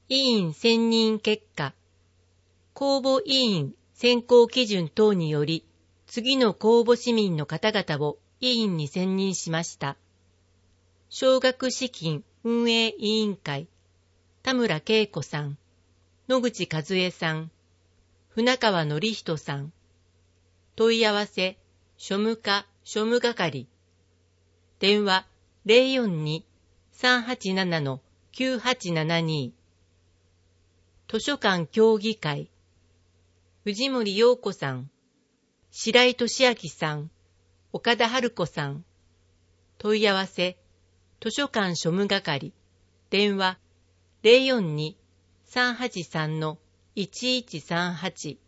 委員選任結果。公募委員選考基準等により、次の公募市民の方々を委員に選任しました。奨学資金運営委員会、田村恵子さん、野口和恵さん、船川典人さん。問い合わせ、庶務課庶務係。電話042-387-9872。図書館協議会。藤森陽子さん、白井俊明さん、岡田春子さん。問い合わせ、図書館庶務係。電話042-383-1138。